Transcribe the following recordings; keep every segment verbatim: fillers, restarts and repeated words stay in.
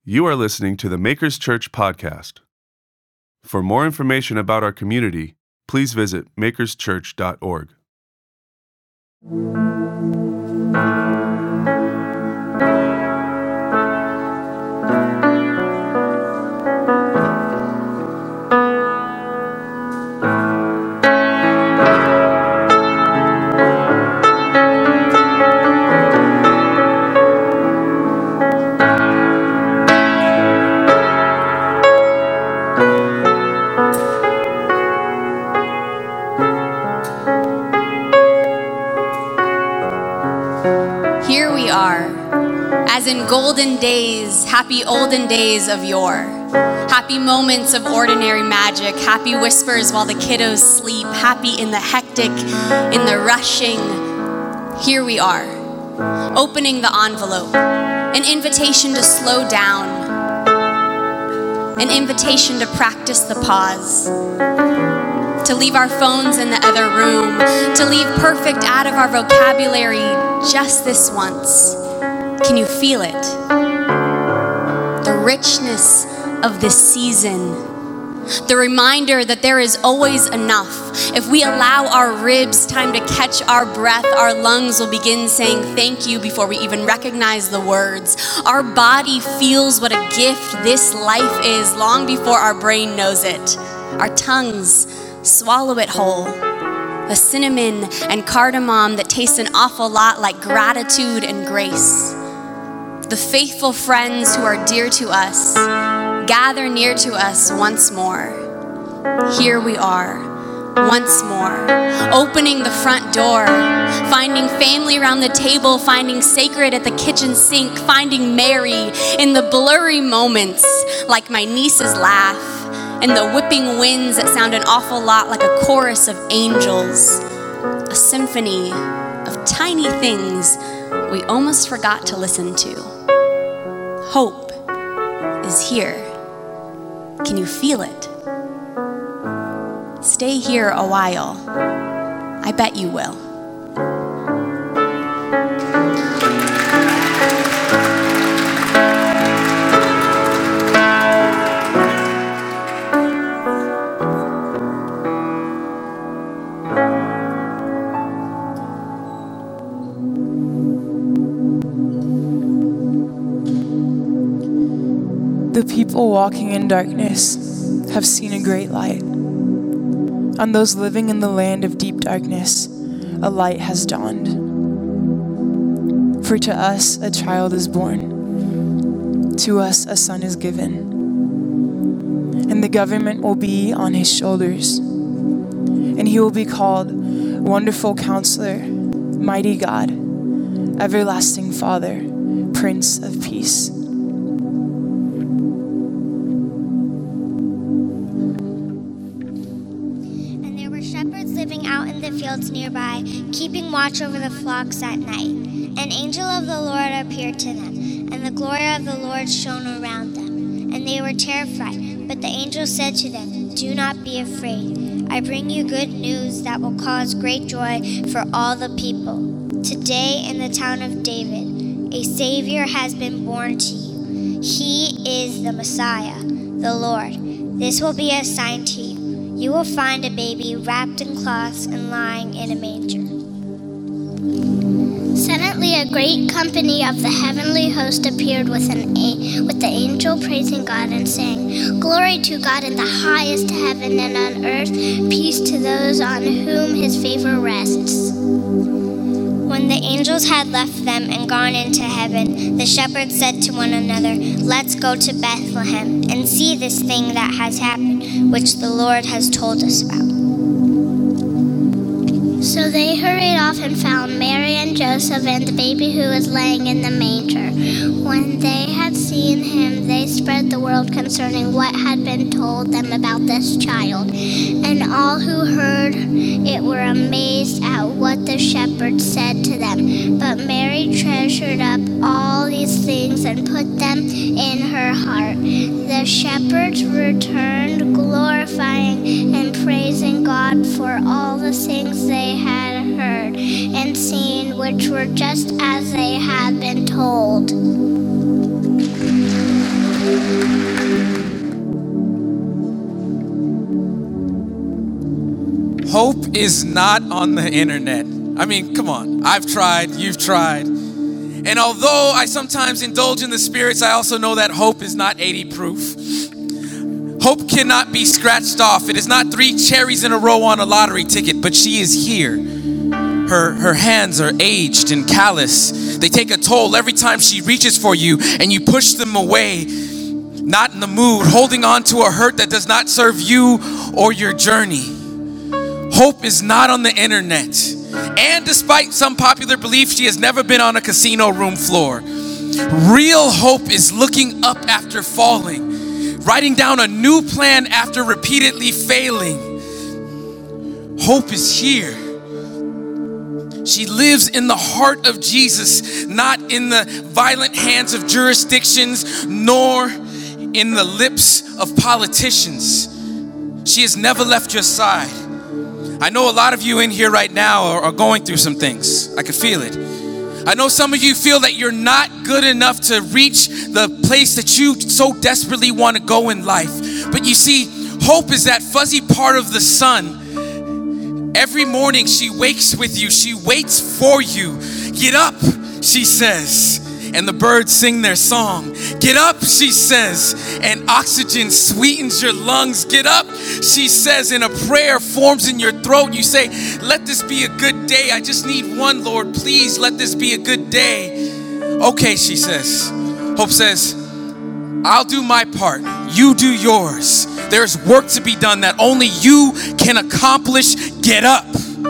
You are listening to the Makers Church podcast. For more information about our community, please visit makers church dot org. As in golden days, happy olden days of yore. Happy moments of ordinary magic, happy whispers while the kiddos sleep, happy in the hectic, in the rushing. Here we are, opening the envelope, an invitation to slow down, an invitation to practice the pause, to leave our phones in the other room, to leave perfect out of our vocabulary just this once. Can you feel it? The richness of this season. The reminder that there is always enough. If we allow our ribs time to catch our breath, our lungs will begin saying thank you before we even recognize the words. Our body feels what a gift this life is long before our brain knows it. Our tongues swallow it whole. A cinnamon and cardamom that tastes an awful lot like gratitude and grace. The faithful friends who are dear to us gather near to us once more. Here we are, once more, opening the front door, finding family around the table, finding sacred at the kitchen sink, finding Mary in the blurry moments like my niece's laugh and the whipping winds that sound an awful lot like a chorus of angels, a symphony of tiny things we almost forgot to listen to. Hope is here. Can you feel it? Stay here a while. I bet you will. The people walking in darkness have seen a great light. On those living in the land of deep darkness, a light has dawned. For to us a child is born, to us a son is given, and the government will be on his shoulders, and he will be called Wonderful Counselor, Mighty God, Everlasting Father, Prince of Peace. Fields nearby, keeping watch over the flocks at night. An angel of the Lord appeared to them, and the glory of the Lord shone around them, and they were terrified. But the angel said to them, "Do not be afraid. I bring you good news that will cause great joy for all the people. Today in the town of David, a Savior has been born to you. He is the Messiah, the Lord. This will be a sign to you. You will find a baby wrapped in cloths and lying in a manger." Suddenly a great company of the heavenly host appeared with, an a- with the angel praising God and saying, "Glory to God in the highest heaven, and on earth peace to those on whom his favor rests." When the angels had left them and gone into heaven, the shepherds said to one another, "Let's go to Bethlehem and see this thing that has happened, which the Lord has told us about." So they hurried off and found Mary and Joseph and the baby who was laying in the manger. When they had seen him, they spread the word concerning what had been told them about this child. And all who heard it were amazed at what the shepherds said to them. But Mary treasured up all these things and put them in her heart. The shepherds returned, glorifying and praising God for all the things they had heard and seen, which were just as they had been told. Hope is not on the internet. I mean, come on. I've tried, you've tried. And although I sometimes indulge in the spirits, I also know that hope is not eighty proof. Hope cannot be scratched off. It is not three cherries in a row on a lottery ticket, but she is here. Her, her hands are aged and callous. They take a toll every time she reaches for you and you push them away. Not in the mood, holding on to a hurt that does not serve you or your journey. Hope is not on the internet. And despite some popular belief, she has never been on a casino room floor. Real hope is looking up after falling, writing down a new plan after repeatedly failing. Hope is here. She lives in the heart of Jesus, not in the violent hands of jurisdictions, nor in the lips of politicians. She has never left your side. I know a lot of you in here right now are, are going through some things. I can feel it. I know some of you feel that you're not good enough to reach the place that you so desperately want to go in life. But you see, hope is that fuzzy part of the sun. Every morning she wakes with you. She waits for you. Get up, she says. And the birds sing their song. Get up, she says, and oxygen sweetens your lungs. Get up, she says, and a prayer forms in your throat. You say, let this be a good day. I just need one, Lord. Please let this be a good day. Okay, she says. Hope says, I'll do my part. You do yours. There's work to be done that only you can accomplish. Get up.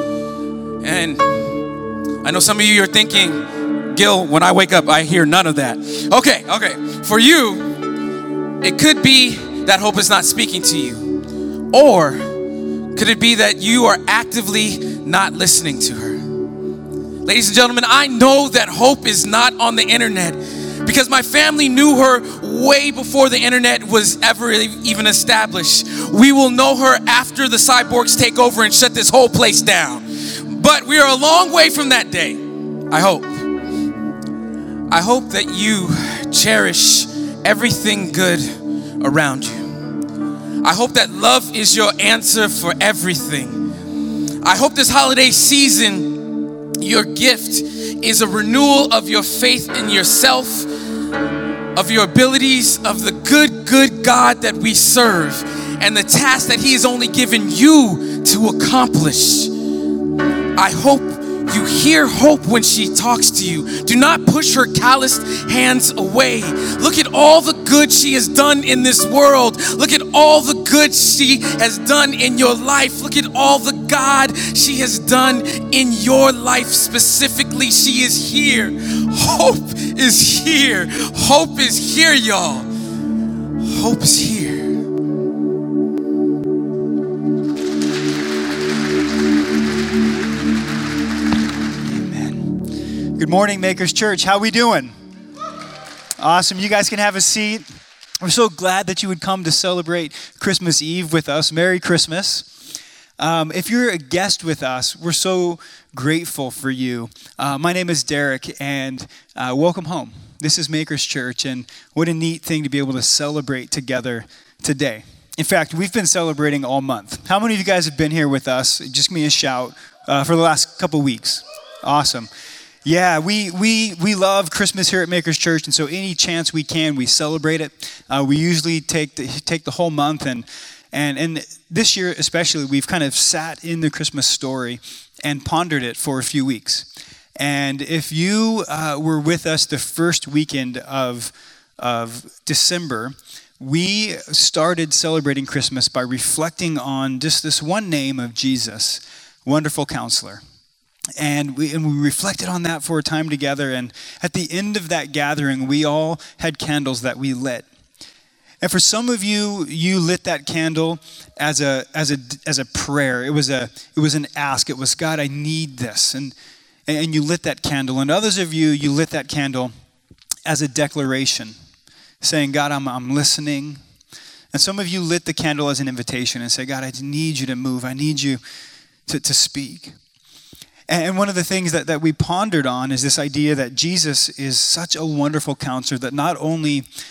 And I know some of you are thinking, Gil, when I wake up, I hear none of that. Okay, okay. For you, it could be that hope is not speaking to you. Or could it be that you are actively not listening to her? Ladies and gentlemen, I know that hope is not on the internet because my family knew her way before the internet was ever even established. We will know her after the cyborgs take over and shut this whole place down. But we are a long way from that day, I hope. I hope that you cherish everything good around you. I hope that love is your answer for everything. I hope this holiday season, your gift is a renewal of your faith in yourself, of your abilities, of the good, good God that we serve, and the task that He has only given you to accomplish. I hope you hear hope when she talks to you. Do not push her calloused hands away. Look at all the good she has done in this world. Look at all the good she has done in your life. Look at all the God she has done in your life specifically. She is here. Hope is here. Hope is here, y'all. Hope is here. Good morning, Makers Church. How we doing? Awesome. You guys can have a seat. We're so glad that you would come to celebrate Christmas Eve with us. Merry Christmas. Um, if you're a guest with us, we're so grateful for you. Uh, my name is Derek, and uh, welcome home. This is Makers Church, and what a neat thing to be able to celebrate together today. In fact, we've been celebrating all month. How many of you guys have been here with us? Just give me a shout uh, for the last couple weeks. Awesome. Yeah, we we we love Christmas here at Makers Church, and so any chance we can, we celebrate it. Uh, we usually take the take the whole month, and and and this year especially, we've kind of sat in the Christmas story and pondered it for a few weeks. And if you uh, were with us the first weekend of of December, we started celebrating Christmas by reflecting on just this one name of Jesus, Wonderful Counselor. And we and we reflected on that for a time together. And at the end of that gathering, we all had candles that we lit. And for some of you, you lit that candle as a as a as a prayer. It was a it was an ask. It was, God, I need this. And and you lit that candle. And others of you, you lit that candle as a declaration, saying, God, I'm I'm listening. And some of you lit the candle as an invitation and say, God, I need you to move. I need you to, to speak. And one of the things that, that we pondered on is this idea that Jesus is such a wonderful counselor that not only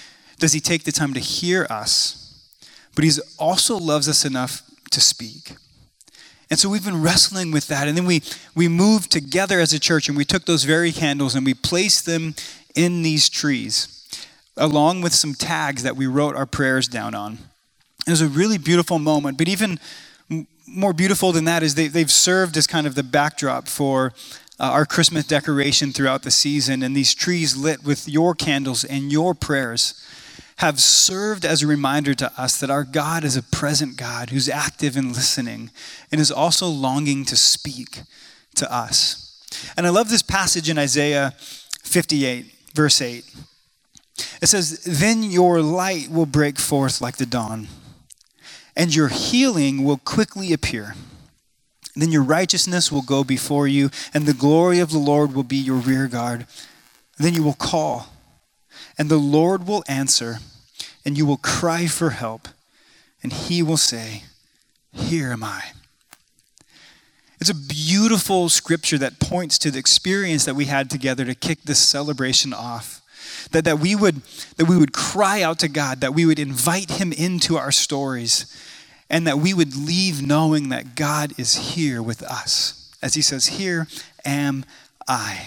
does he take the time to hear us, but he also loves us enough to speak. And so we've been wrestling with that. And then we, we moved together as a church, and we took those very candles and we placed them in these trees, along with some tags that we wrote our prayers down on. It was a really beautiful moment. But even more beautiful than that is they, they've served as kind of the backdrop for uh, our Christmas decoration throughout the season. And these trees lit with your candles and your prayers have served as a reminder to us that our God is a present God who's active and listening and is also longing to speak to us. And I love this passage in Isaiah fifty-eight, verse eight. It says, "Then your light will break forth like the dawn, and your healing will quickly appear. Then your righteousness will go before you, and the glory of the Lord will be your rear guard. Then you will call, and the Lord will answer, and you will cry for help, and he will say, 'Here am I.'" It's a beautiful scripture that points to the experience that we had together to kick this celebration off. That, that, we would, that we would cry out to God, that we would invite him into our stories, and that we would leave knowing that God is here with us. As he says, "Here am I."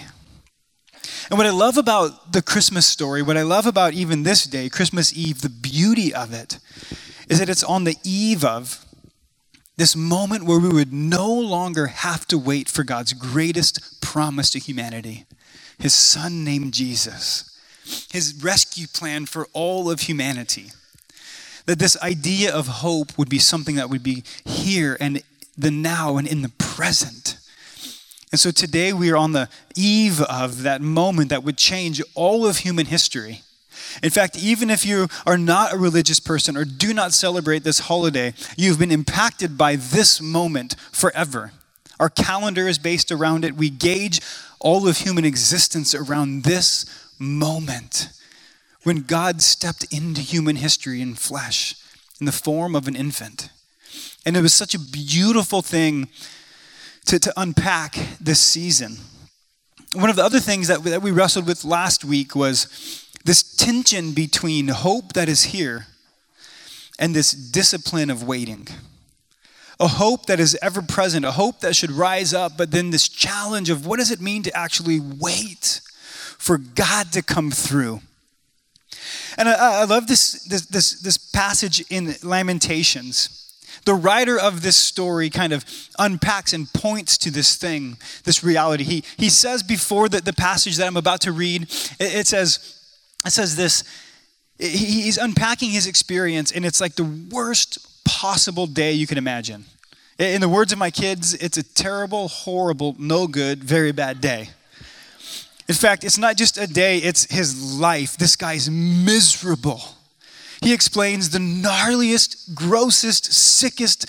And what I love about the Christmas story, what I love about even this day, Christmas Eve, the beauty of it, is that it's on the eve of this moment where we would no longer have to wait for God's greatest promise to humanity, his son named Jesus, his rescue plan for all of humanity. That this idea of hope would be something that would be here and the now and in the present. And so today we are on the eve of that moment that would change all of human history. In fact, even if you are not a religious person or do not celebrate this holiday, you've been impacted by this moment forever. Our calendar is based around it. We gauge all of human existence around this moment when God stepped into human history in flesh in the form of an infant. And it was such a beautiful thing To, to unpack this season. One of the other things that we, that we wrestled with last week was this tension between hope that is here and this discipline of waiting. A hope that is ever present, a hope that should rise up, but then this challenge of what does it mean to actually wait for God to come through? And I, I love this, this, this, this passage in Lamentations. The writer of this story kind of unpacks and points to this thing, this reality. He, he says before the, the passage that I'm about to read, it, it says, it says this, he, he's unpacking his experience, and it's like the worst possible day you can imagine. In the words of my kids, it's a terrible, horrible, no good, very bad day. In fact, it's not just a day, it's his life. This guy's miserable. He explains the gnarliest, grossest, sickest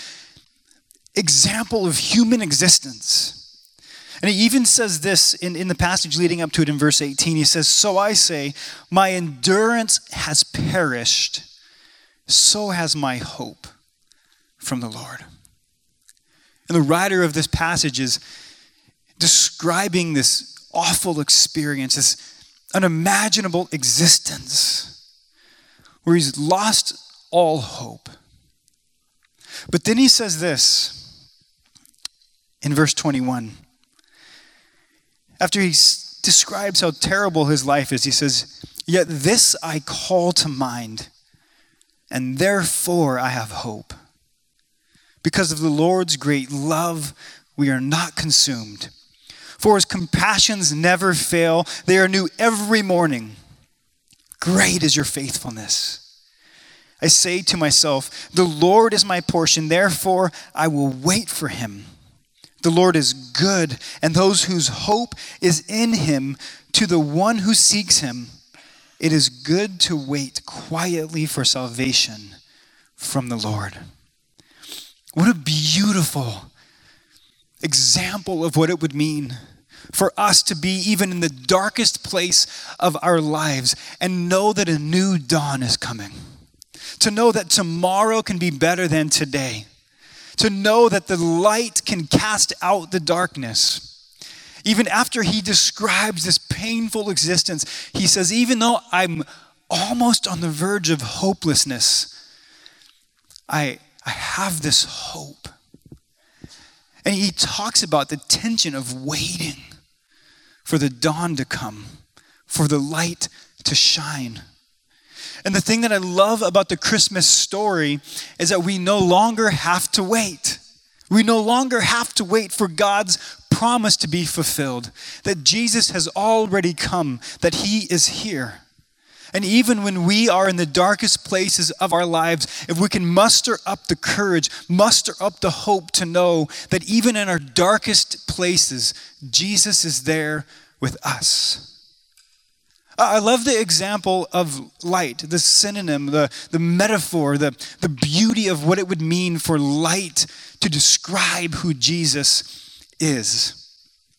example of human existence. And he even says this in, in the passage leading up to it in verse eighteen. He says, "So I say, my endurance has perished, so has my hope from the Lord." And the writer of this passage is describing this awful experience, this unimaginable existence, where he's lost all hope. But then he says this in verse twenty-one. After he s- describes how terrible his life is, he says, "Yet this I call to mind, and therefore I have hope. Because of the Lord's great love, we are not consumed. For his compassions never fail. They are new every morning. Great is your faithfulness. I say to myself, the Lord is my portion, therefore I will wait for him. The Lord is good, and those whose hope is in him, to the one who seeks him, it is good to wait quietly for salvation from the Lord." What a beautiful example of what it would mean for us to be even in the darkest place of our lives and know that a new dawn is coming. To know that tomorrow can be better than today. To know that the light can cast out the darkness. Even after he describes this painful existence, he says, even though I'm almost on the verge of hopelessness, I, I have this hope. And he talks about the tension of waiting for the dawn to come, for the light to shine. And the thing that I love about the Christmas story is that we no longer have to wait. We no longer have to wait for God's promise to be fulfilled, that Jesus has already come, that he is here. And even when we are in the darkest places of our lives, if we can muster up the courage, muster up the hope to know that even in our darkest places, Jesus is there with us. I love the example of light, the synonym, the, the metaphor, the, the beauty of what it would mean for light to describe who Jesus is.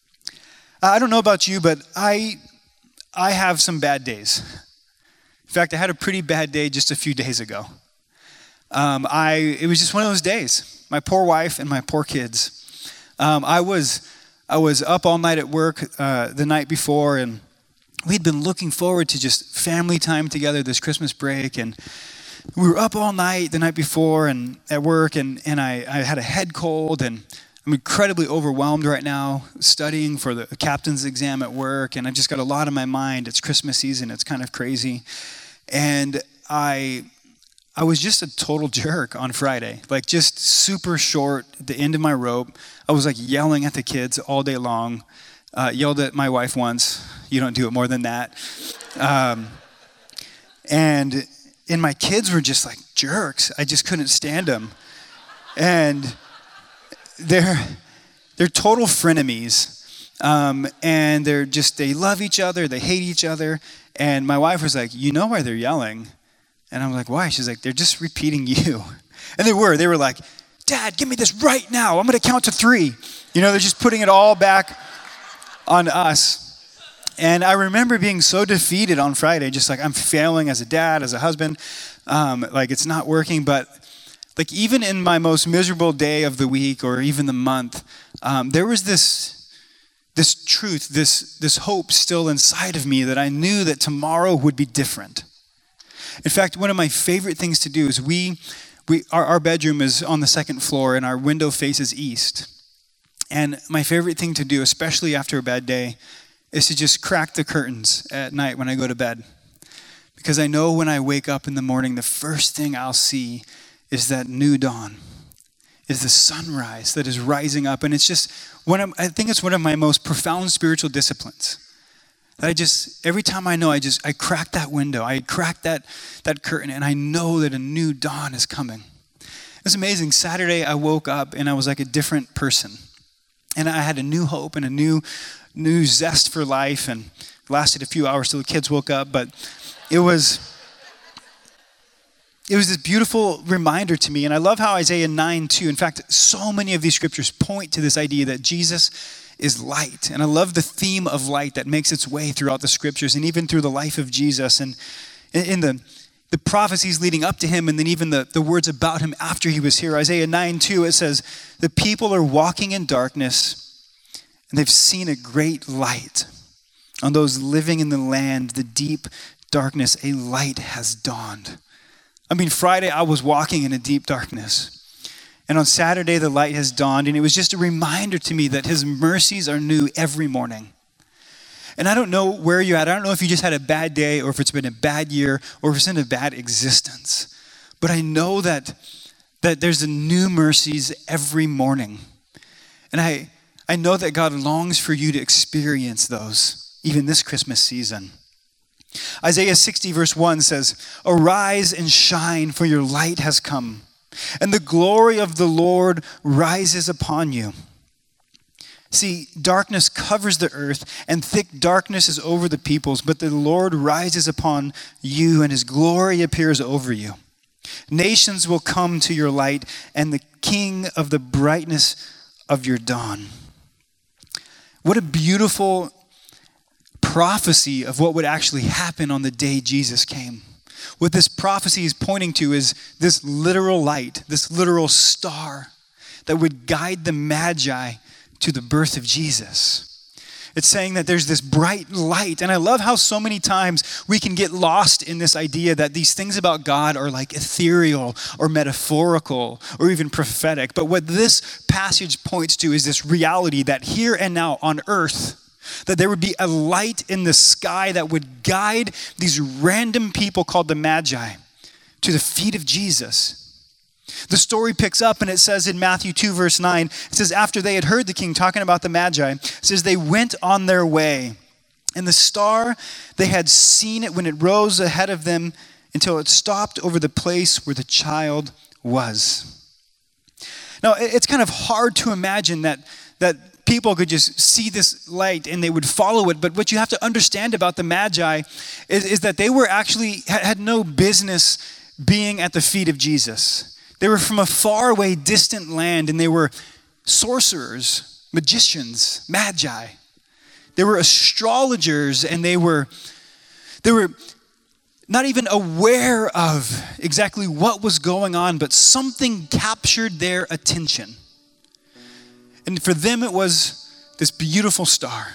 I don't know about you, but I, I have some bad days. In fact, I had a pretty bad day just a few days ago. Um, I it was just one of those days. My poor wife and my poor kids. Um, I was I was up all night at work uh, the night before, and we'd been looking forward to just family time together this Christmas break, and we were up all night the night before and at work, and, and I, I had a head cold, and I'm incredibly overwhelmed right now studying for the captain's exam at work, and I just got a lot on my mind. It's Christmas season. It's kind of crazy. And I I was just a total jerk on Friday, like just super short, the end of my rope. I was like yelling at the kids all day long, uh, yelled at my wife once. You don't do it more than that. Um, and and my kids were just like jerks. I just couldn't stand them. And they're they're total frenemies. Um, and they're just, they love each other, they hate each other. And my wife was like, you know why they're yelling? And I'm like, why? She's like, they're just repeating you. And they were, they were like, Dad, give me this right now. I'm going to count to three. You know, they're just putting it all back on us. And I remember being so defeated on Friday, just like I'm failing as a dad, as a husband. Um, like it's not working. But like even in my most miserable day of the week or even the month, um, there was this this truth, this this hope still inside of me that I knew that tomorrow would be different. In fact, one of my favorite things to do is we, we our, our bedroom is on the second floor and our window faces east. And my favorite thing to do, especially after a bad day, is to just crack the curtains at night when I go to bed. Because I know when I wake up in the morning, the first thing I'll see is that new dawn, is the sunrise that is rising up. And it's just, one of, I think it's one of my most profound spiritual disciplines. That I just, every time I know, I just, I crack that window, I crack that, that curtain, and I know that a new dawn is coming. It's amazing. Saturday, I woke up and I was like a different person. And I had a new hope and a new, new zest for life, and it lasted a few hours till the kids woke up, but it was... It was this beautiful reminder to me, and I love how Isaiah nine two, in fact, so many of these scriptures point to this idea that Jesus is light. And I love the theme of light that makes its way throughout the scriptures and even through the life of Jesus. And in the, the prophecies leading up to him, and then even the, the words about him after he was here. Isaiah nine two, it says, the people are walking in darkness, and they've seen a great light. On those living in the land, the deep darkness, a light has dawned. I mean, Friday, I was walking in a deep darkness. And on Saturday, the light has dawned. And it was just a reminder to me that his mercies are new every morning. And I don't know where you're at. I don't know if you just had a bad day or if it's been a bad year or if it's been a bad existence. But I know that, that there's a new mercies every morning. And I, I know that God longs for you to experience those, even this Christmas season. Isaiah sixty verse one says, arise and shine, for your light has come, and the glory of the Lord rises upon you. See, darkness covers the earth, and thick darkness is over the peoples, but the Lord rises upon you, and his glory appears over you. Nations will come to your light, and the King of the brightness of your dawn. What a beautiful prophecy of what would actually happen on the day Jesus came. What this prophecy is pointing to is this literal light, this literal star that would guide the Magi to the birth of Jesus. It's saying that there's this bright light. And I love how so many times we can get lost in this idea that these things about God are like ethereal or metaphorical or even prophetic. But what this passage points to is this reality that here and now on earth, that there would be a light in the sky that would guide these random people called the Magi to the feet of Jesus. The story picks up and it says in Matthew two verse nine, it says, after they had heard the king talking about the Magi, it says they went on their way. And the star, they had seen it when it rose ahead of them until it stopped over the place where the child was. Now, it's kind of hard to imagine that, that people could just see this light and they would follow it. But what you have to understand about the Magi is, is that they were actually, had no business being at the feet of Jesus. They were from a faraway, distant land, and they were sorcerers, magicians, magi. They were astrologers, and they were, they were not even aware of exactly what was going on, but something captured their attention. And for them, it was this beautiful star.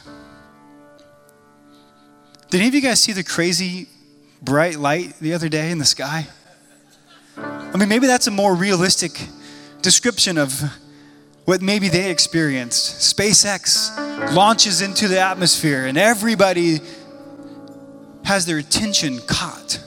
Did any of you guys see the crazy bright light the other day in the sky? I mean, maybe that's a more realistic description of what maybe they experienced. SpaceX launches into the atmosphere and everybody has their attention caught.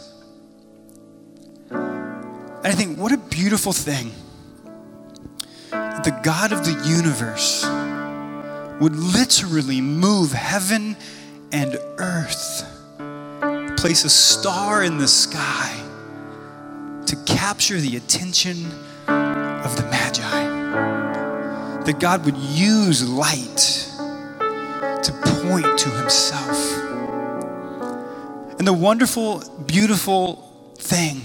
And I think, what a beautiful thing that the God of the universe would literally move heaven and earth, place a star in the sky to capture the attention of the Magi. That God would use light to point to himself. And the wonderful, beautiful thing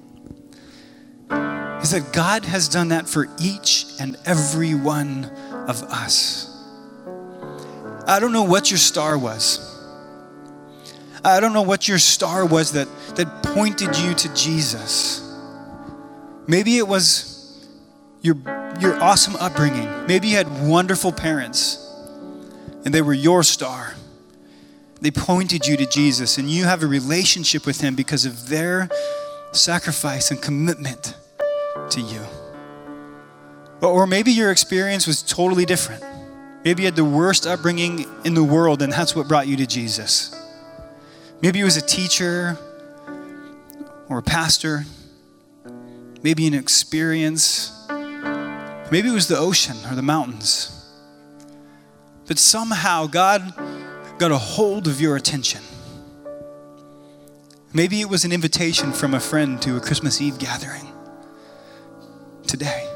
is that God has done that for each and every one of us. I don't know what your star was. I don't know what your star was that, that pointed you to Jesus. Maybe it was your, your awesome upbringing. Maybe you had wonderful parents and they were your star. They pointed you to Jesus and you have a relationship with him because of their sacrifice and commitment to you. Or maybe your experience was totally different. Maybe you had the worst upbringing in the world and that's what brought you to Jesus. Maybe it was a teacher or a pastor. Maybe an experience. Maybe it was the ocean or the mountains. But somehow God got a hold of your attention. Maybe it was an invitation from a friend to a Christmas Eve gathering today.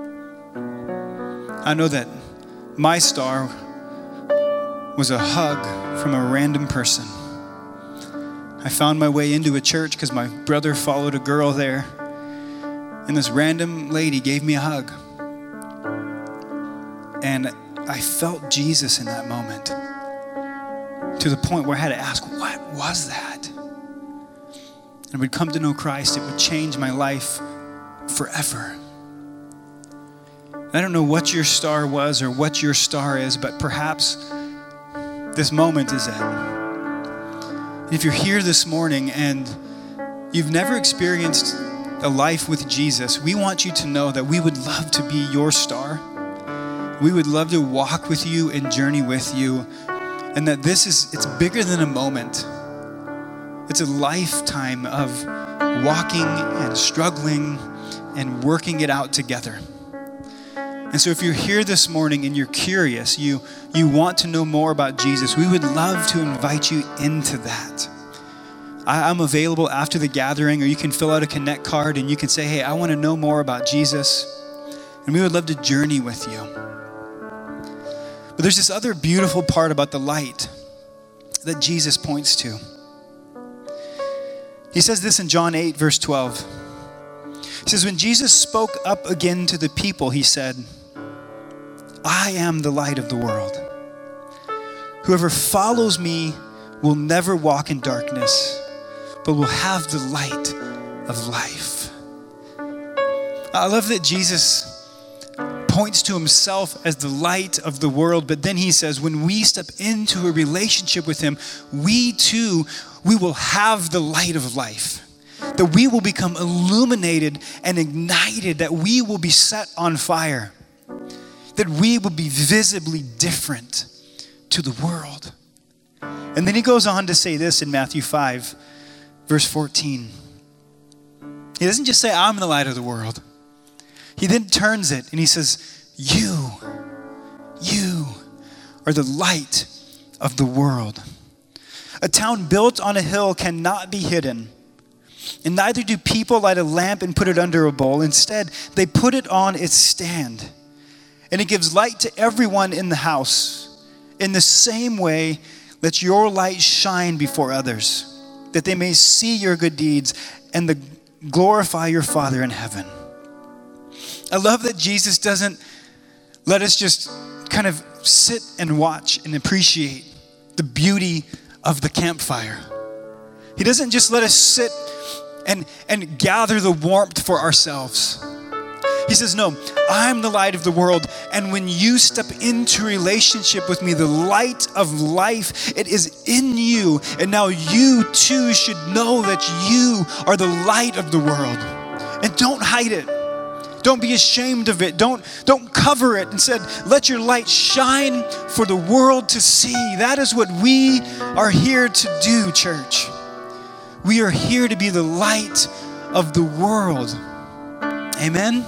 I know that my star was a hug from a random person. I found my way into a church because my brother followed a girl there. And this random lady gave me a hug. And I felt Jesus in that moment. To the point where I had to ask, what was that? And we'd come to know Christ. It would change my life forever. I don't know what your star was or what your star is, but perhaps this moment is it. If you're here this morning and you've never experienced a life with Jesus, we want you to know that we would love to be your star. We would love to walk with you and journey with you. And that this is, it's bigger than a moment. It's a lifetime of walking and struggling and working it out together. And so if you're here this morning and you're curious, you, you want to know more about Jesus, we would love to invite you into that. I'm available after the gathering, or you can fill out a Connect card and you can say, hey, I want to know more about Jesus. And we would love to journey with you. But there's this other beautiful part about the light that Jesus points to. He says this in John eight, verse twelve. He says, when Jesus spoke up again to the people, he said, I am the light of the world. Whoever follows me will never walk in darkness, but will have the light of life. I love that Jesus points to himself as the light of the world. But then he says, when we step into a relationship with him, we too, we will have the light of life. That we will become illuminated and ignited, that we will be set on fire, that we will be visibly different to the world. And then he goes on to say this in Matthew five, verse fourteen. He doesn't just say, I'm the light of the world. He then turns it and he says, you, you are the light of the world. A town built on a hill cannot be hidden. And neither do people light a lamp and put it under a bowl. Instead, they put it on its stand. And it gives light to everyone in the house. In the same way, let your light shine before others, that they may see your good deeds and the, glorify your Father in heaven. I love that Jesus doesn't let us just kind of sit and watch and appreciate the beauty of the campfire. He doesn't just let us sit and, and gather the warmth for ourselves. He says, no, I'm the light of the world. And when you step into relationship with me, the light of life, it is in you. And now you too should know that you are the light of the world. And don't hide it. Don't be ashamed of it. Don't, don't cover it. Instead, let your light shine for the world to see. That is what we are here to do, church. We are here to be the light of the world. Amen?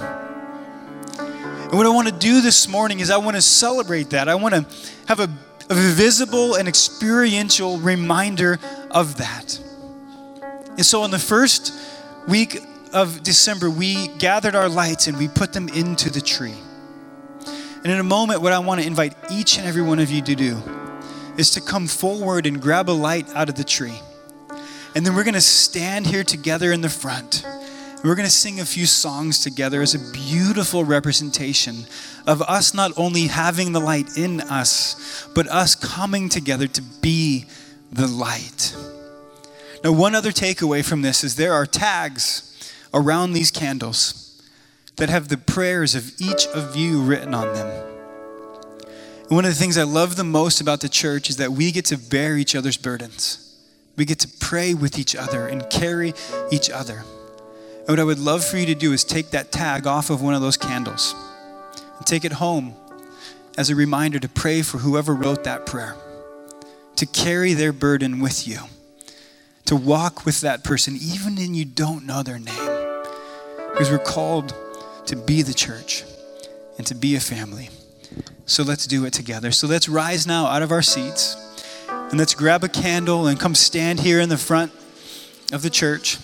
And what I want to do this morning is I want to celebrate that. I want to have a, a visible and experiential reminder of that. And so on the first week of December, we gathered our lights and we put them into the tree. And in a moment, what I want to invite each and every one of you to do is to come forward and grab a light out of the tree. And then we're going to stand here together in the front. We're going to sing a few songs together as a beautiful representation of us not only having the light in us, but us coming together to be the light. Now, one other takeaway from this is there are tags around these candles that have the prayers of each of you written on them. And one of the things I love the most about the church is that we get to bear each other's burdens. We get to pray with each other and carry each other. And what I would love for you to do is take that tag off of one of those candles and take it home as a reminder to pray for whoever wrote that prayer, to carry their burden with you, to walk with that person even when you don't know their name. Because we're called to be the church and to be a family. So let's do it together. So let's rise now out of our seats and let's grab a candle and come stand here in the front of the church.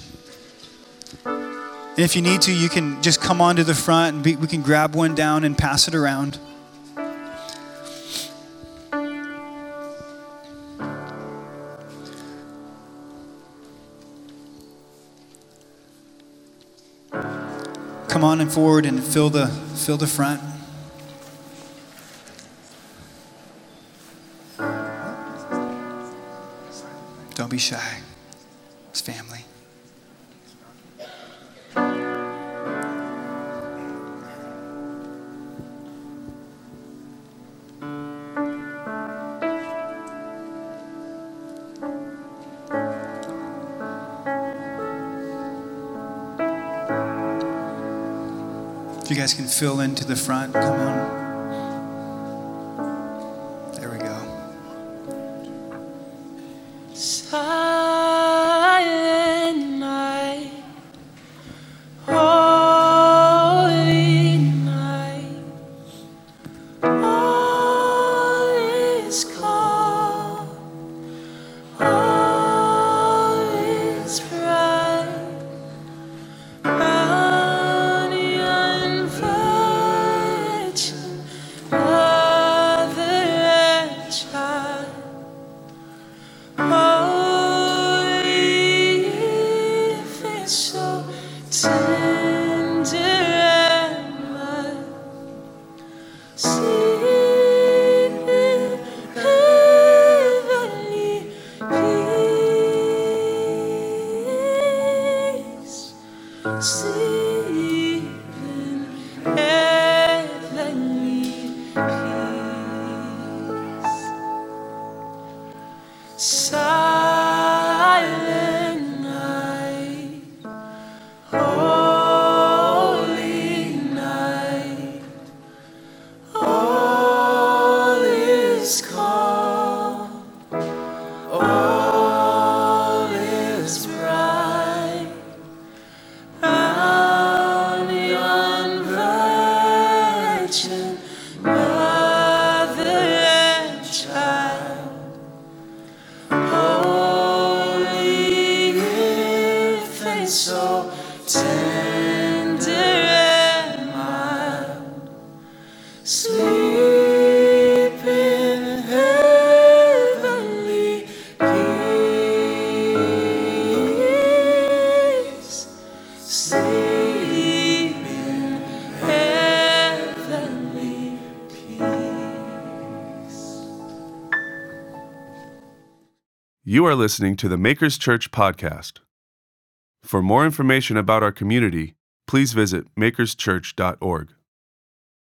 And if you need to, you can just come on to the front and be, we can grab one down and pass it around. Come on and forward and fill the fill the front. Don't be shy. It's family. If you guys can fill into the front, come on. There we go. Silent night, holy night, all is calm, all is bright. Sleep in heavenly You are listening to the Makers Church podcast. For more information about our community, please visit makers church dot org.